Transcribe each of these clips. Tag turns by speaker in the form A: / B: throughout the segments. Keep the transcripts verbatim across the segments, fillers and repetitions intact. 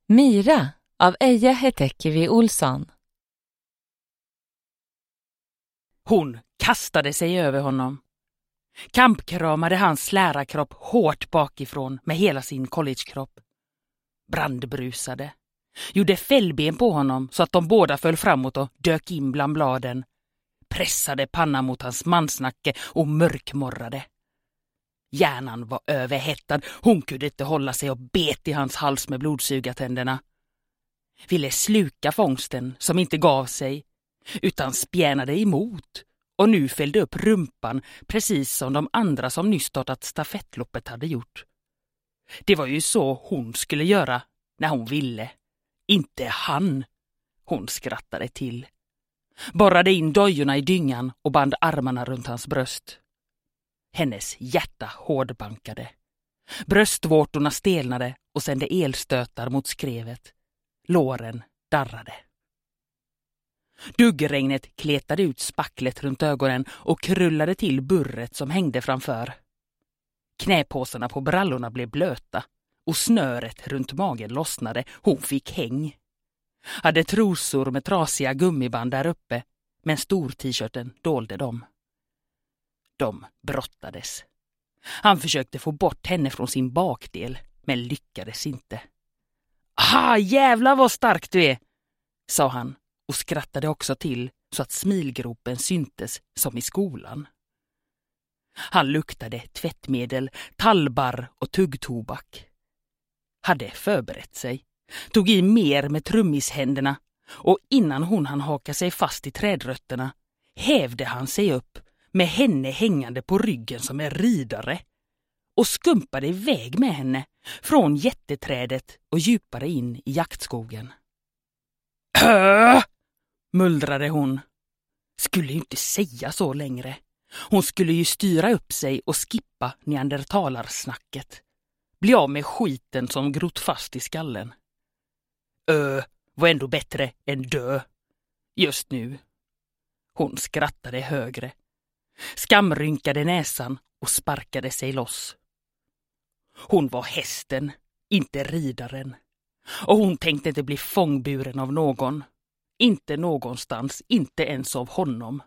A: Myra av Eija Hetekivi Olsson.
B: Hon kastade sig över honom. Kampkramade hans lärarkropp hårt bakifrån med hela sin collegekropp. Brandbrusade. Gjorde fällben på honom så att de båda föll framåt och dök in bland bladen. Pressade pannan mot hans mansnacke och mörkmorrade. Hjärnan var överhettad. Hon kunde inte hålla sig och bet i hans hals med blodsugartänderna. Ville sluka fångsten som inte gav sig, utan spjärnade emot och nu fällde upp rumpan precis som de andra som nyss startat stafettloppet hade gjort. Det var ju så hon skulle göra när hon ville. Inte han. Hon skrattade till. Borrade in dojorna i dyngan och band armarna runt hans bröst. Hennes hjärta hårdbankade. Bröstvårtorna stelnade och sände elstötar mot skrevet. Låren darrade. Duggregnet kletade ut spacklet runt ögonen och krullade till burret som hängde framför. Knäpåsarna på brallorna blev blöta och snöret runt magen lossnade. Hon fick häng. Hade trosor med trasiga gummiband där uppe, men stor-t-shirten dolde dem. De brottades. Han försökte få bort henne från sin bakdel, men lyckades inte. Ah, jävlar vad stark du är, sa han och skrattade också till så att smilgropen syntes som i skolan. Han luktade tvättmedel, tallbar och tuggtobak. Hade förberett sig, tog i mer med trummishänderna och innan hon hann haka sig fast i trädrötterna hävde han sig upp med henne hängande på ryggen som en ridare och skumpade iväg med henne från jätteträdet och djupare in i jaktskogen. Äh! Muldrade hon. Skulle ju inte säga så längre. Hon skulle ju styra upp sig och skippa neandertalarsnacket. Bli av med skiten som grott fast i skallen. Ö var ändå bättre än dö. Just nu. Hon skrattade högre. Skamrynkade näsan och sparkade sig loss. Hon var hästen, inte ridaren. Och hon tänkte inte bli fångburen av någon. Inte någonstans, inte ens av honom.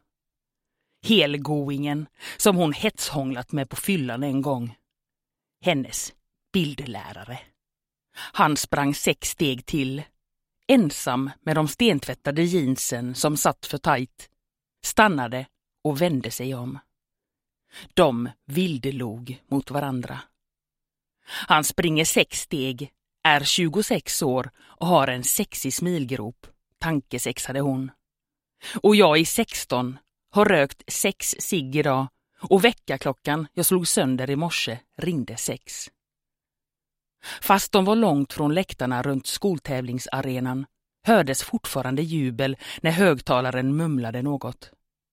B: Helgoingen som hon hetshånglat med på fyllan en gång. Hennes bildlärare. Han sprang sex steg till. Ensam med de stentvättade jeansen som satt för tajt. Stannade och vände sig om. De vildelog mot varandra. Han springer sex steg, är tjugosex år och har en sexig smilgrop, tankesexade hon. Och jag är sexton, har rökt sex cigg idag och väckarklockan jag slog sönder i morse ringde sex. Fast de var långt från läktarna runt skoltävlingsarenan hördes fortfarande jubel när högtalaren mumlade något.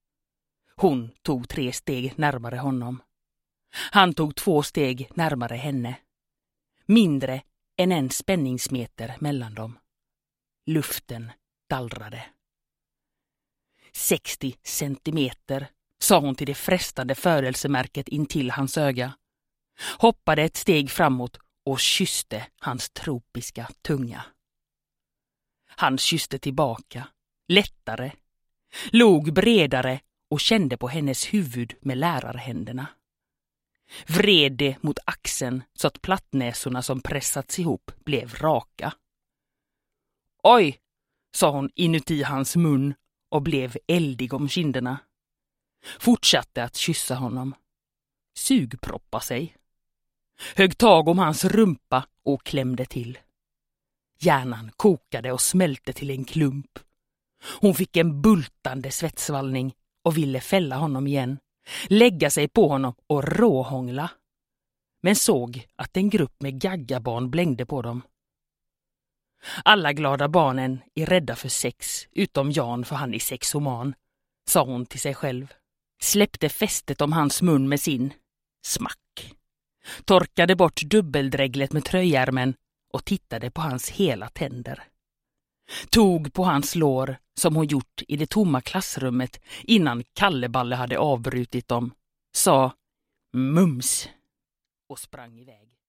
B: Hon tog tre steg närmare honom. Han tog två steg närmare henne. Mindre än en spänningsmeter mellan dem. Luften dallrade. sextio centimeter, sa hon till det frestande födelsemärket intill hans öga. Hoppade ett steg framåt och kysste hans tropiska tunga. Han kysste tillbaka, lättare, log bredare och kände på hennes huvud med lärarhänderna. Vred det mot axeln så att plattnäsorna som pressats ihop blev raka. Oj, sa hon inuti hans mun och blev eldig om kinderna. Fortsatte att kyssa honom. Sugproppa sig. Högg tag om hans rumpa och klämde till. Hjärnan kokade och smälte till en klump. Hon fick en bultande svettsvallning och ville fälla honom igen. Lägga sig på honom och råhångla. Men såg att en grupp med gaggabarn blängde på dem. Alla glada barnen är rädda för sex, utom Jan för han är sexoman, sa hon till sig själv. Släppte fästet om hans mun med sin. Smack. Torkade bort dubbeldräglet med tröjärmen och tittade på hans hela tänder. Tog på hans lår som hon gjort i det tomma klassrummet innan Kalleballe hade avbrutit dem. Sa mums och sprang iväg.